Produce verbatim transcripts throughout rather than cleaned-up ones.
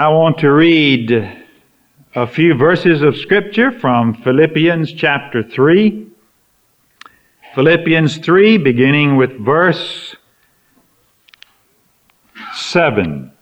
I want to read a few verses of Scripture from Philippians chapter three. Philippians three, beginning with verse seven.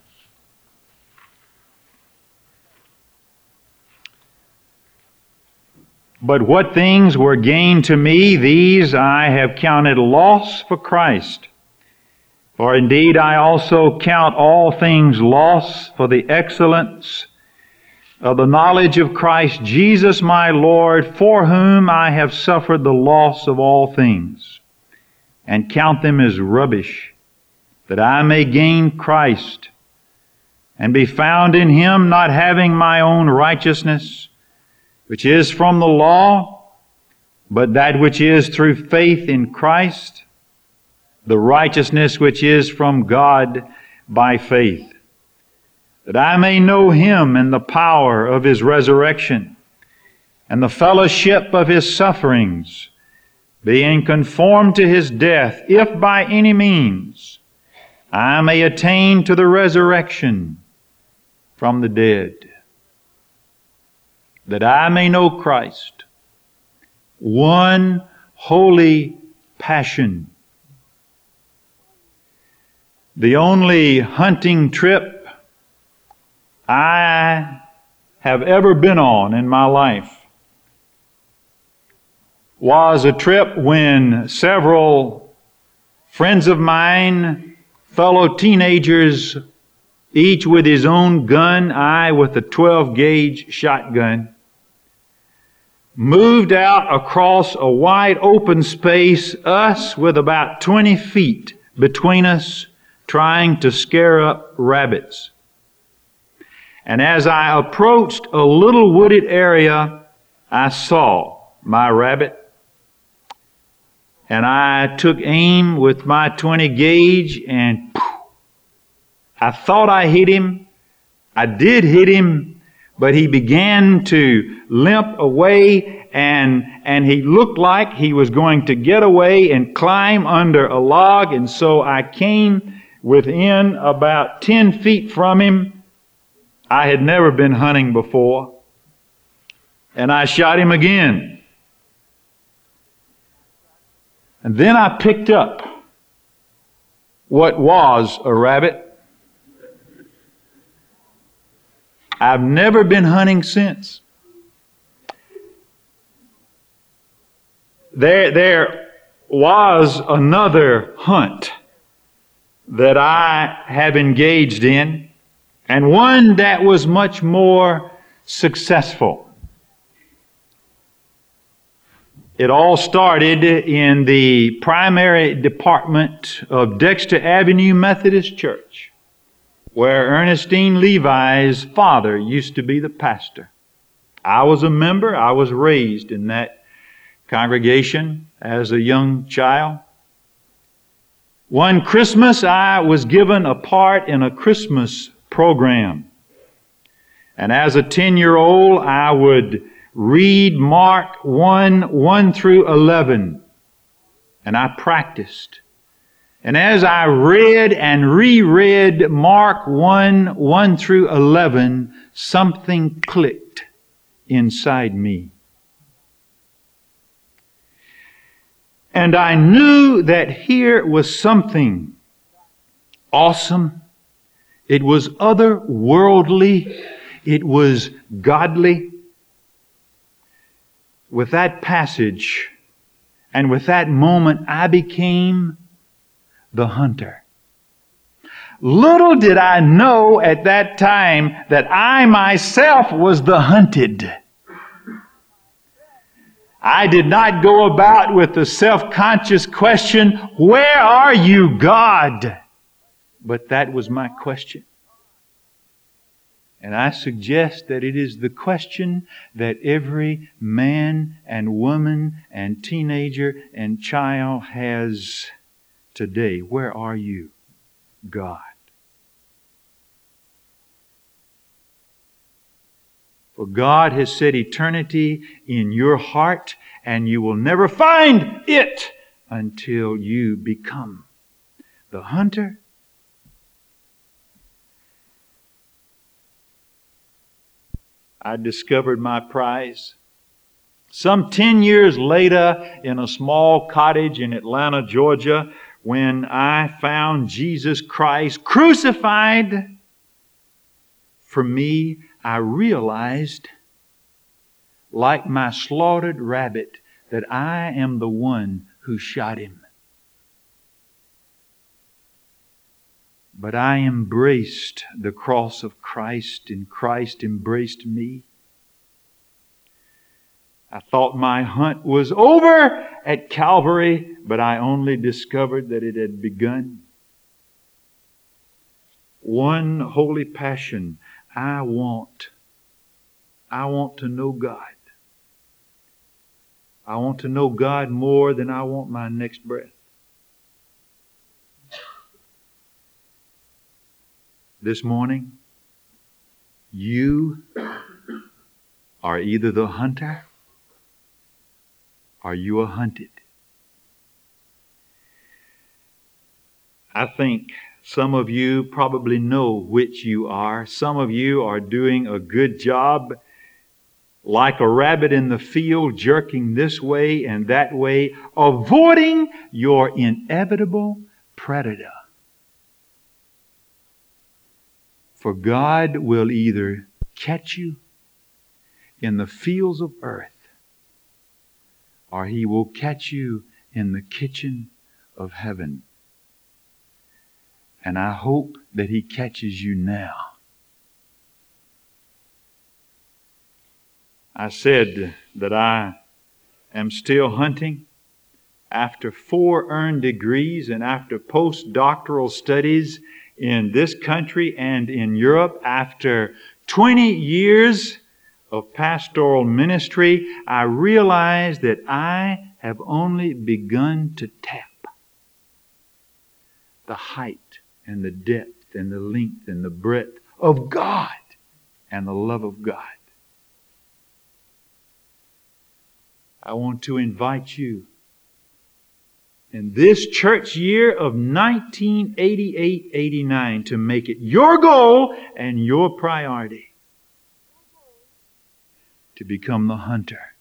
But what things were gained to me, these I have counted loss for Christ. For indeed I also count all things loss for the excellence of the knowledge of Christ Jesus my Lord, for whom I have suffered the loss of all things, and count them as rubbish, that I may gain Christ, and be found in Him, not having my own righteousness, which is from the law, but that which is through faith in Christ, the righteousness which is from God by faith, that I may know Him and the power of His resurrection, and the fellowship of His sufferings, being conformed to His death, if by any means I may attain to the resurrection from the dead, that I may know Christ, one holy passion. The only hunting trip I have ever been on in my life was a trip when several friends of mine, fellow teenagers, each with his own gun, I with a twelve gauge shotgun, moved out across a wide open space, us with about twenty feet between us, trying to scare up rabbits. And as I approached a little wooded area, I saw my rabbit. And I took aim with my twenty gauge and poof, I thought I hit him. I did hit him, but he began to limp away, and, and he looked like he was going to get away and climb under a log. And so I came within about ten feet from him. I had never been hunting before. And I shot him again. And then I picked up what was a rabbit. I've never been hunting since. There, there was another hunt that I have engaged in, and one that was much more successful. It all started in the primary department of Dexter Avenue Methodist Church, where Ernestine Levi's father used to be the pastor. I was a member. I was raised in that congregation as a young child. One Christmas, I was given a part in a Christmas program. And as a ten-year-old, I would read Mark one, one through eleven. And I practiced. And as I read and reread Mark one, one through eleven, something clicked inside me. And I knew that here was something awesome. It was otherworldly. It was godly. With that passage and with that moment, I became the hunter. Little did I know at that time that I myself was the hunted. I did not go about with the self-conscious question, "Where are you, God?" But that was my question. And I suggest that it is the question that every man and woman and teenager and child has today. Where are you, God? For God has set eternity in your heart, and you will never find it until you become the hunter I discovered my prize. Some ten years later, in a small cottage in Atlanta, Georgia, when I found Jesus Christ crucified for me, I realized, like my slaughtered rabbit, that I am the one who shot him. But I embraced the cross of Christ, and Christ embraced me. I thought my hunt was over at Calvary, but I only discovered that it had begun. One holy passion. I want, I want to know God. I want to know God more than I want my next breath. This morning, you are either the hunter or you are hunted. I think some of you probably know which you are. Some of you are doing a good job, like a rabbit in the field, jerking this way and that way, avoiding your inevitable predator. For God will either catch you in the fields of earth, or He will catch you in the kitchen of heaven. And I hope that He catches you now. I said that I am still hunting after four earned degrees and after postdoctoral studies in this country and in Europe. After twenty years of pastoral ministry, I realize that I have only begun to tap the height and the depth and the length and the breadth of God and the love of God. I want to invite you in this church year of nineteen eighty-eight eighty-nine to make it your goal and your priority to become the hunter.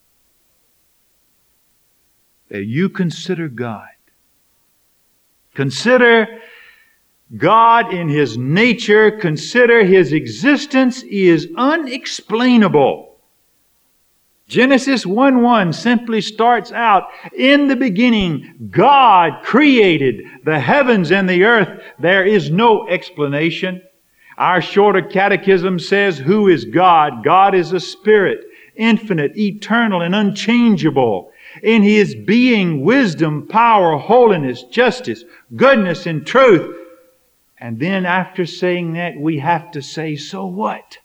That you consider God. Consider God in His nature. Consider His existence is unexplainable. Genesis one one simply starts out, in the beginning, God created the heavens and the earth. There is no explanation. Our shorter catechism says, who is God? God is a spirit, infinite, eternal, and unchangeable. In His being, wisdom, power, holiness, justice, goodness, and truth. And then after saying that, we have to say, so what?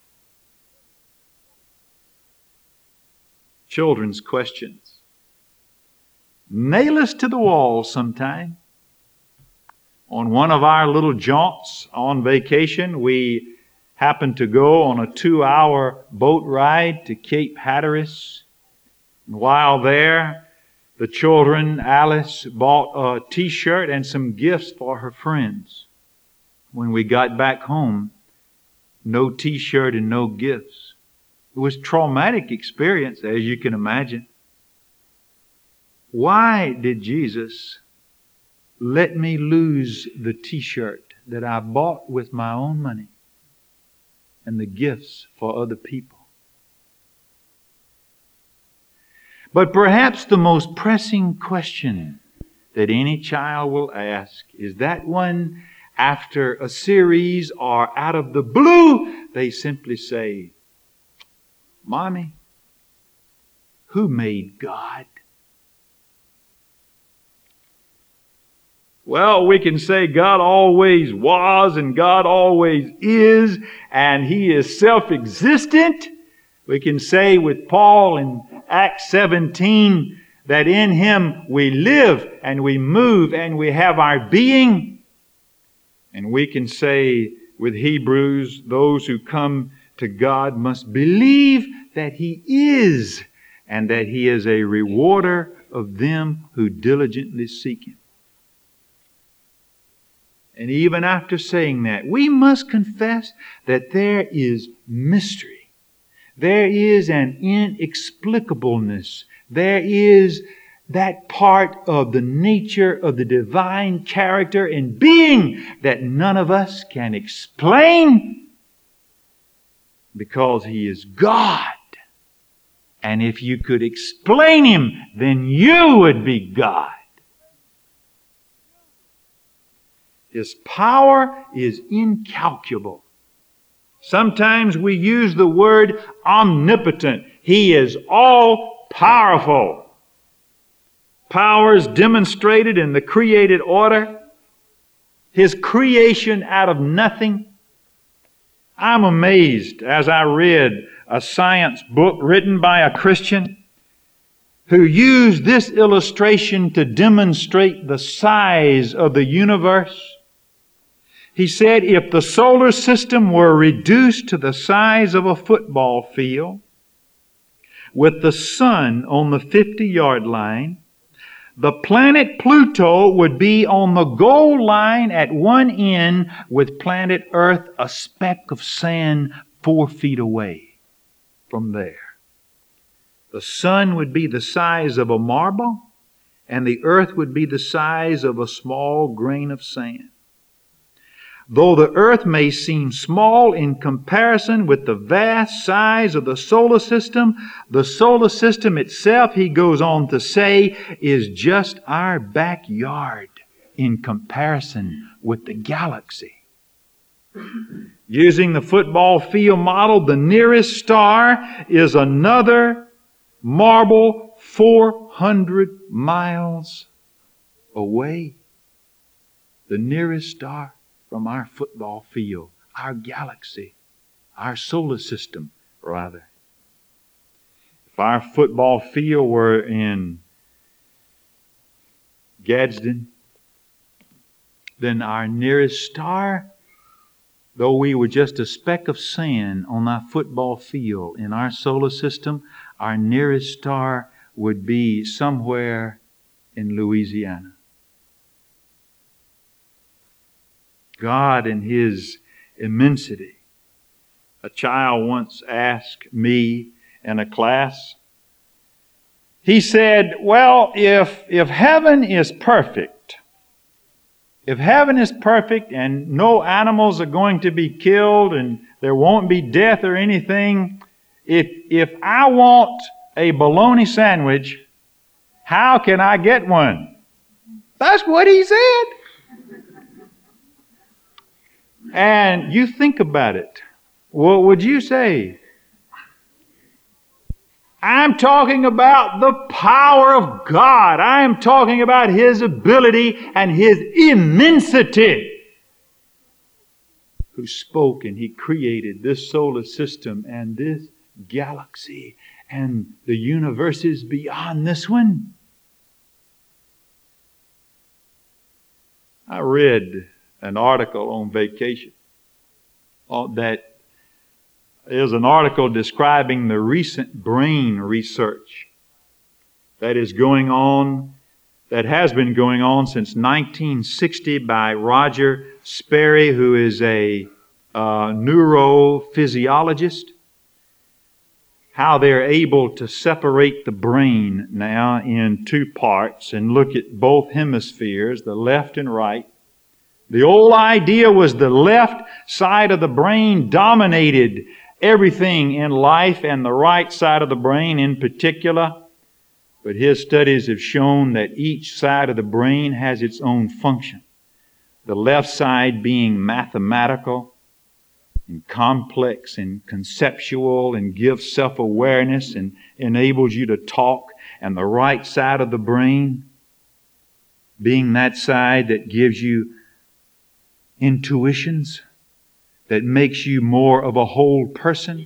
Children's questions. Nail us to the wall sometime. On one of our little jaunts on vacation, we happened to go on a two-hour boat ride to Cape Hatteras. And while there, the children, Alice, bought a t-shirt and some gifts for her friends. When we got back home, no t-shirt and no gifts. It was a traumatic experience, as you can imagine. Why did Jesus let me lose the t-shirt that I bought with my own money and the gifts for other people? But perhaps the most pressing question that any child will ask is that one after a series or out of the blue, they simply say, Mommy, who made God? Well, we can say God always was and God always is, and He is self-existent. We can say with Paul in Acts seventeen that in Him we live and we move and we have our being. And we can say with Hebrews, those who come to God must believe that He is, and that He is a rewarder of them who diligently seek Him. And even after saying that, we must confess that there is mystery. There is an inexplicableness. There is that part of the nature of the divine character and being that none of us can explain, because He is God. And if you could explain Him, then you would be God. His power is incalculable. Sometimes we use the word omnipotent. He is all-powerful. Power is demonstrated in the created order. His creation out of nothing. I'm amazed as I read a science book written by a Christian who used this illustration to demonstrate the size of the universe. He said, if the solar system were reduced to the size of a football field, with the sun on the fifty-yard line, the planet Pluto would be on the goal line at one end, with planet Earth a speck of sand four feet away from there. The sun would be the size of a marble, and the earth would be the size of a small grain of sand. Though the earth may seem small in comparison with the vast size of the solar system, the solar system itself, he goes on to say, is just our backyard in comparison with the galaxy. Using the football field model, the nearest star is another marble four hundred miles away. The nearest star from our football field, our galaxy, our solar system, rather. If our football field were in Gadsden, then our nearest star, though we were just a speck of sand on our football field in our solar system, our nearest star would be somewhere in Louisiana. God in His immensity. A child once asked me in a class, he said, well, if, if heaven is perfect, if heaven is perfect and no animals are going to be killed and there won't be death or anything, if, if I want a bologna sandwich, how can I get one? That's what he said. And you think about it. What would you say? I'm talking about the power of God. I am talking about His ability and His immensity. Who spoke and He created this solar system and this galaxy and the universes beyond this one. I read an article on vacation. Uh, that is an article describing the recent brain research that is going on, that has been going on since nineteen sixty by Roger Sperry, who is a uh, neurophysiologist. How they're able to separate the brain now in two parts and look at both hemispheres, the left and right. The old idea was the left side of the brain dominated everything in life, and the right side of the brain in particular. But his studies have shown that each side of the brain has its own function. The left side being mathematical and complex and conceptual and gives self-awareness and enables you to talk. And the right side of the brain being that side that gives you intuitions, that makes you more of a whole person.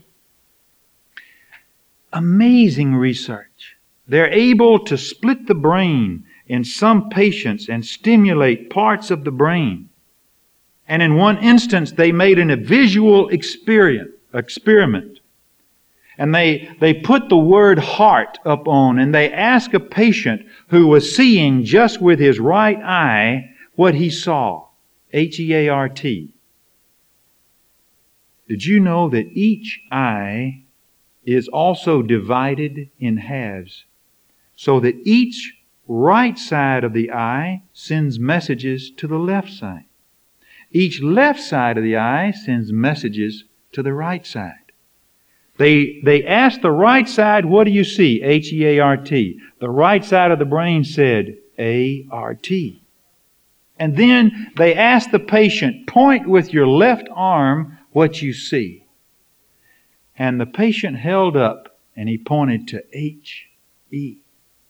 Amazing research. They're able to split the brain in some patients and stimulate parts of the brain. And in one instance, they made an, a visual experience, experiment. And they, they put the word heart up on, and they asked a patient who was seeing just with his right eye what he saw. H E A R T. Did you know that each eye is also divided in halves, so that each right side of the eye sends messages to the left side. Each left side of the eye sends messages to the right side. They, they asked the right side, what do you see? H E A R T. The right side of the brain said A R T. And then they asked the patient, point with your left arm what you see. And the patient held up and he pointed to H E.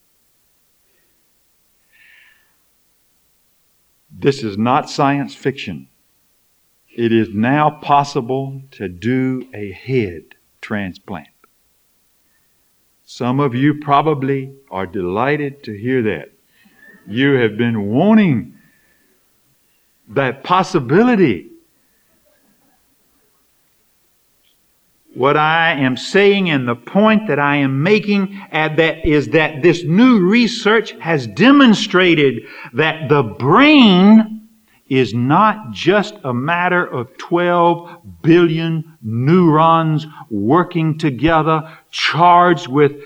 This is not science fiction. It is now possible to do a head transplant. Some of you probably are delighted to hear that. You have been wanting that possibility. What I am saying and the point that I am making at that is that this new research has demonstrated that the brain is not just a matter of twelve billion neurons working together, charged with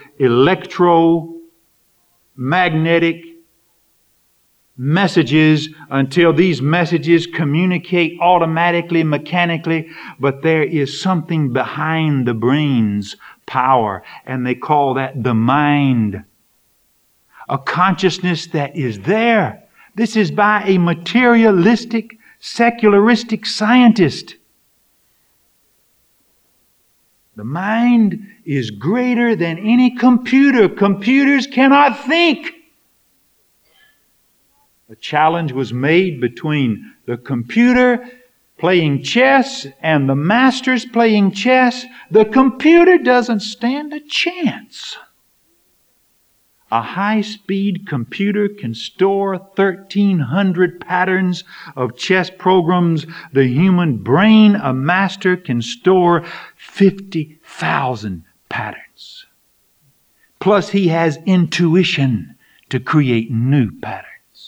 electromagnetic messages until these messages communicate automatically, mechanically, but there is something behind the brain's power, and they call that the mind. A consciousness that is there. This is by a materialistic, secularistic scientist. The mind is greater than any computer. Computers cannot think. A challenge was made between the computer playing chess and the masters playing chess. The computer doesn't stand a chance. A high-speed computer can store thirteen hundred patterns of chess programs. The human brain, a master, can store fifty thousand patterns. Plus, he has intuition to create new patterns.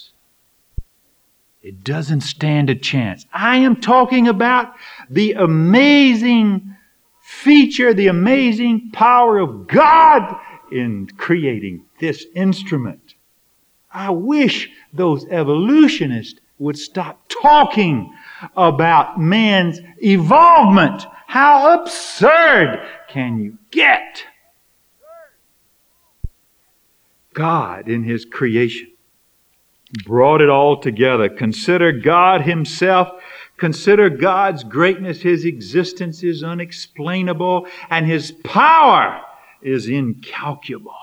It doesn't stand a chance. I am talking about the amazing feature, the amazing power of God in creating this instrument. I wish those evolutionists would stop talking about man's evolvement. How absurd can you get? God in His creation brought it all together. Consider God Himself. Consider God's greatness. His existence is unexplainable, and His power is incalculable.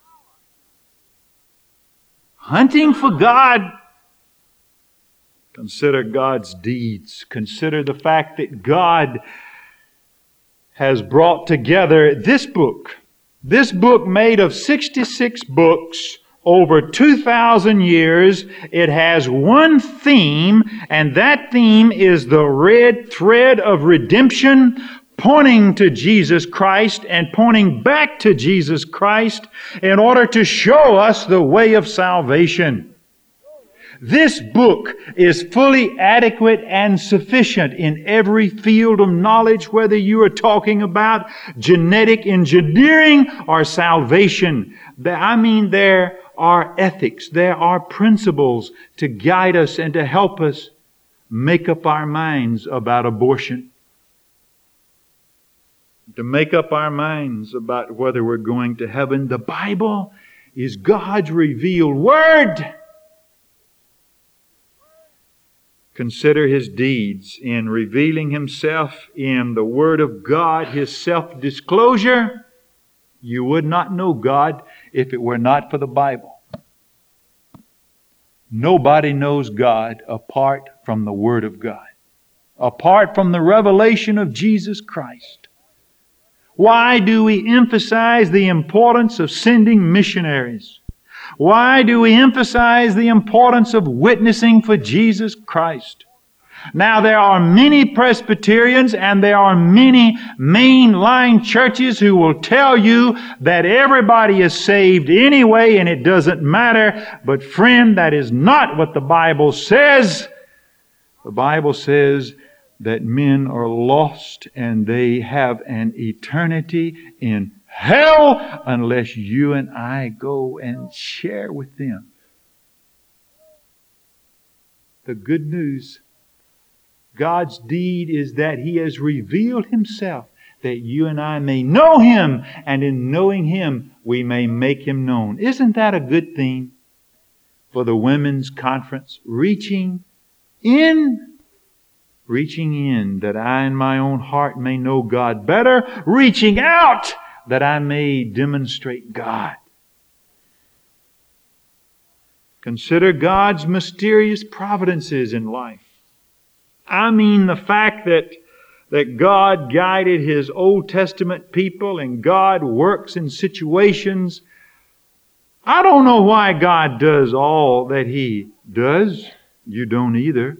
Hunting for God. Consider God's deeds. Consider the fact that God has brought together this book. This book made of sixty-six books over two thousand years. It has one theme, and that theme is the red thread of redemption, pointing to Jesus Christ and pointing back to Jesus Christ in order to show us the way of salvation. This book is fully adequate and sufficient in every field of knowledge, whether you are talking about genetic engineering or salvation. I mean, there are ethics, there are principles to guide us and to help us make up our minds about abortion. To make up our minds about whether we're going to heaven. The Bible is God's revealed Word. Consider His deeds in revealing Himself in the Word of God, His self-disclosure. You would not know God if it were not for the Bible. Nobody knows God apart from the Word of God, apart from the revelation of Jesus Christ. Why do we emphasize the importance of sending missionaries? Why do we emphasize the importance of witnessing for Jesus Christ? Now, there are many Presbyterians and there are many mainline churches who will tell you that everybody is saved anyway and it doesn't matter. But friend, that is not what the Bible says. The Bible says that men are lost and they have an eternity in hell unless you and I go and share with them the good news. God's deed is that He has revealed Himself, that you and I may know Him, and in knowing Him we may make Him known. Isn't that a good thing for the women's conference? Reaching in, reaching in that I in my own heart may know God better, reaching out that I may demonstrate God. Consider God's mysterious providences in life. I mean the fact that, that God guided His Old Testament people and God works in situations. I don't know why God does all that He does. You don't either.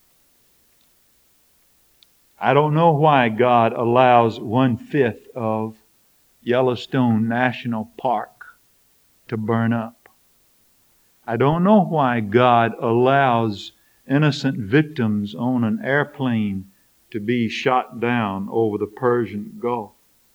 I don't know why God allows one-fifth of Yellowstone National Park to burn up. I don't know why God allows innocent victims on an airplane to be shot down over the Persian Gulf.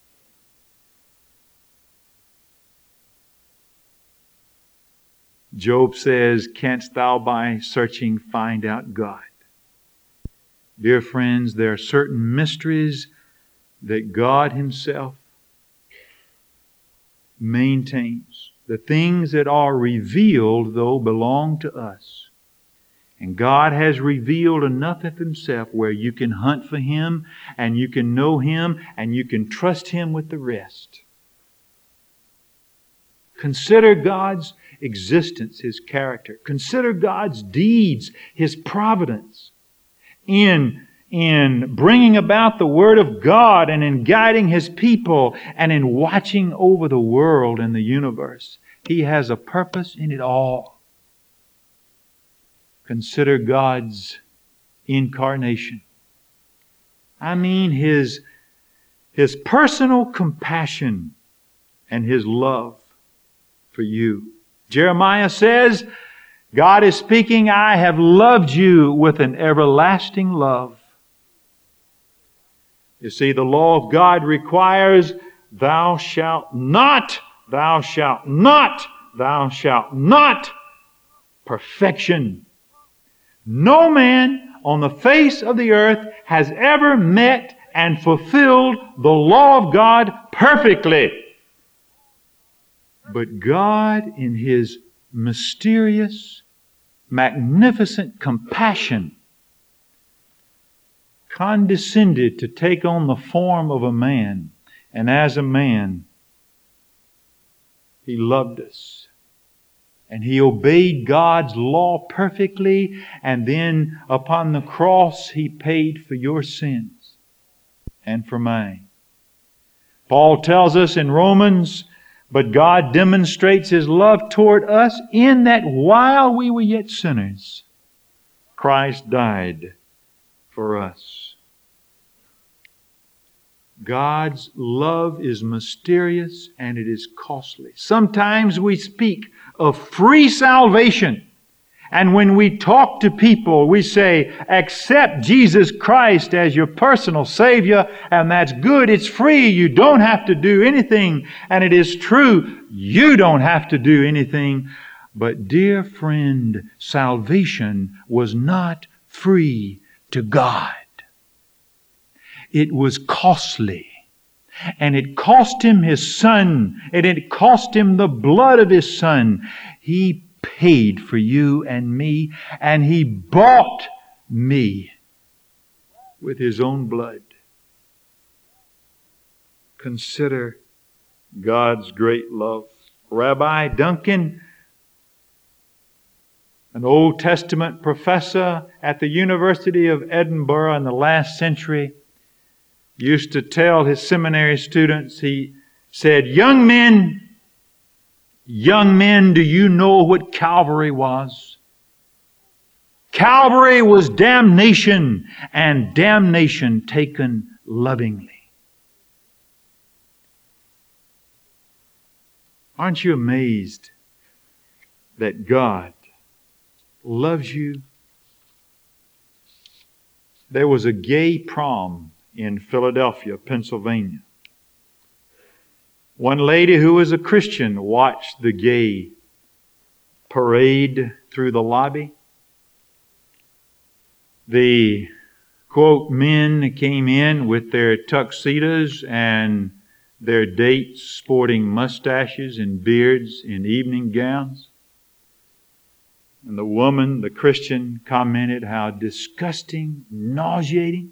Job says, "Canst thou by searching find out God?" Dear friends, there are certain mysteries that God Himself maintains. The things that are revealed, though, belong to us. And God has revealed enough of Himself where you can hunt for Him and you can know Him and you can trust Him with the rest. Consider God's existence, His character. Consider God's deeds, His providence in, in bringing about the Word of God and in guiding His people and in watching over the world and the universe. He has a purpose in it all. Consider God's incarnation. I mean His, His personal compassion and His love for you. Jeremiah says, God is speaking, "I have loved you with an everlasting love." You see, the law of God requires, "Thou shalt not, thou shalt not, thou shalt not." Perfection. No man on the face of the earth has ever met and fulfilled the law of God perfectly. But God, in His mysterious, magnificent compassion, condescended to take on the form of a man. And as a man, He loved us. And He obeyed God's law perfectly. And then upon the cross, He paid for your sins and for mine. Paul tells us in Romans, "But God demonstrates His love toward us in that while we were yet sinners, Christ died for us." God's love is mysterious and it is costly. Sometimes we speak of free salvation. And when we talk to people, we say, accept Jesus Christ as your personal Savior, and that's good. It's free. You don't have to do anything. And it is true. You don't have to do anything. But dear friend, salvation was not free to God. It was costly. And it cost Him His Son. And it cost Him the blood of His Son. He paid for you and me. And He bought me with His own blood. Consider God's great love. Rabbi Duncan, an Old Testament professor at the University of Edinburgh in the last century, used to tell his seminary students, he said, young men, young men, do you know what Calvary was? Calvary was damnation, and damnation taken lovingly. Aren't you amazed that God loves you There was a gay prom in Philadelphia, Pennsylvania. One lady who was a Christian watched the gay parade through the lobby. The, quote, men came in with their tuxedos and their dates sporting mustaches and beards in evening gowns. And the woman, the Christian, commented how disgusting, nauseating.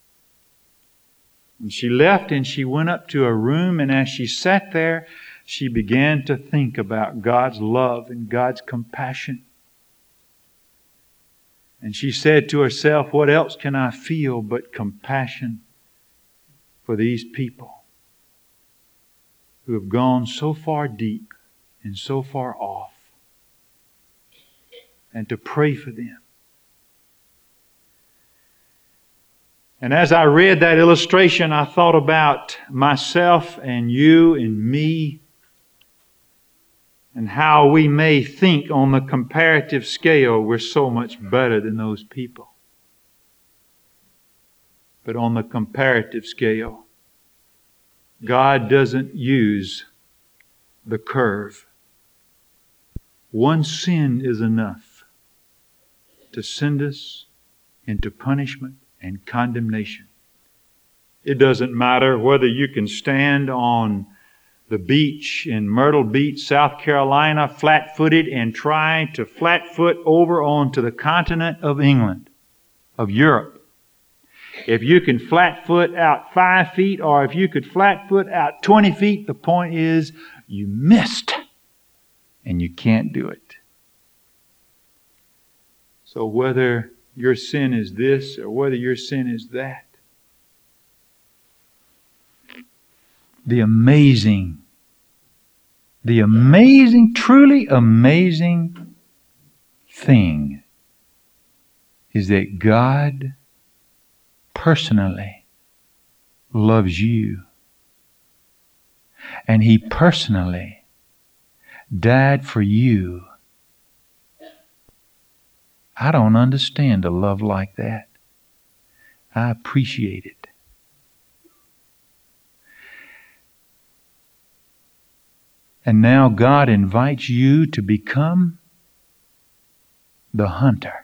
And she left and she went up to a room, and as she sat there, she began to think about God's love and God's compassion. And she said to herself, what else can I feel but compassion for these people who have gone so far deep and so far off, and to pray for them. And as I read that illustration, I thought about myself and you and me, and how we may think on the comparative scale we're so much better than those people. But on the comparative scale, God doesn't use the curve. One sin is enough to send us into punishment and condemnation. It doesn't matter whether you can stand on the beach in Myrtle Beach, South Carolina, flat-footed, and try to flat-foot over onto the continent of England, of Europe. If you can flat-foot out five feet, or if you could flat-foot out twenty feet, the point is you missed, and you can't do it. So whether your sin is this or whether your sin is that, the amazing, the amazing, truly amazing thing is that God personally loves you. And He personally died for you. I don't understand a love like that. I appreciate it. And now God invites you to become the hunter.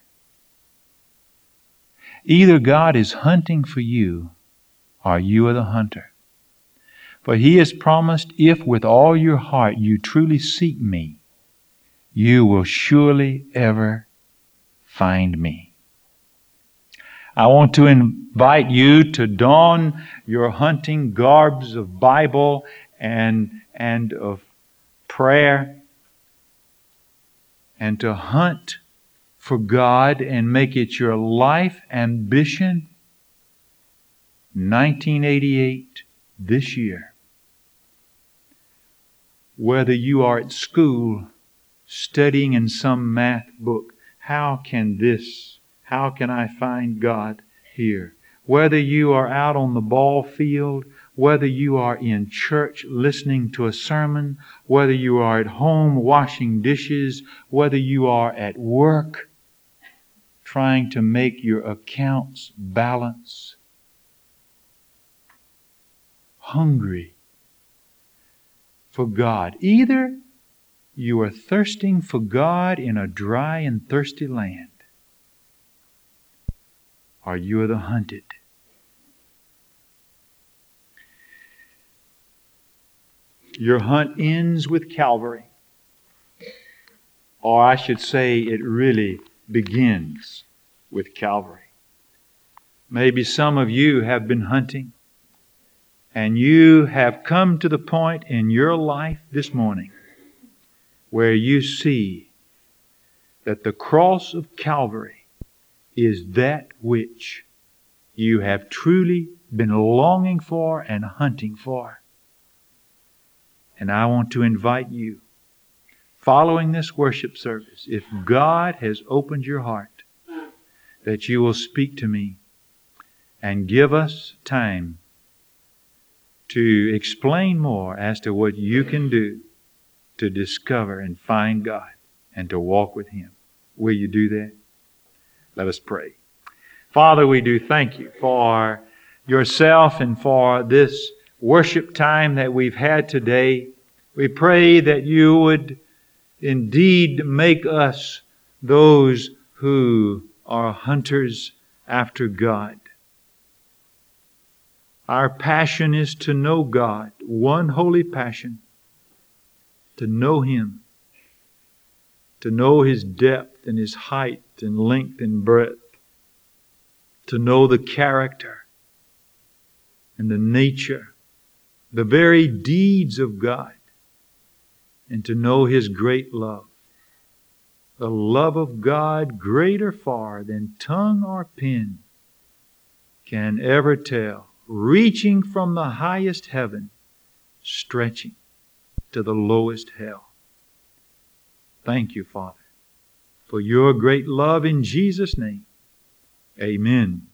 Either God is hunting for you, or you are the hunter. For He has promised, if with all your heart you truly seek me, you will surely ever find me. I want to invite you to don your hunting garbs of Bible and, and of prayer, and to hunt for God and make it your life ambition. nineteen eighty-eight, this year. Whether you are at school studying in some math book, how can this, how can I find God here? Whether you are out on the ball field, whether you are in church listening to a sermon, whether you are at home washing dishes, whether you are at work trying to make your accounts balance, hungry for God. Either you are thirsting for God in a dry and thirsty land, or you are the hunted. Your hunt ends with Calvary. Or I should say it really begins with Calvary. Maybe some of you have been hunting, and you have come to the point in your life this morning where you see that the cross of Calvary is that which you have truly been longing for and hunting for. And I want to invite you, following this worship service, if God has opened your heart, that you will speak to me and give us time to explain more as to what you can do to discover and find God and to walk with Him. Will you do that? Let us pray. Father, we do thank you for yourself and for this worship time that we've had today. We pray that you would indeed make us those who are hunters after God. Our passion is to know God, one holy passion, to know Him, to know His depth and His height and length and breadth, to know the character and the nature, the very deeds of God, and to know His great love. The love of God greater far than tongue or pen can ever tell, reaching from the highest heaven, stretching to the lowest hell. Thank you, Father, for your great love in Jesus' name. Amen.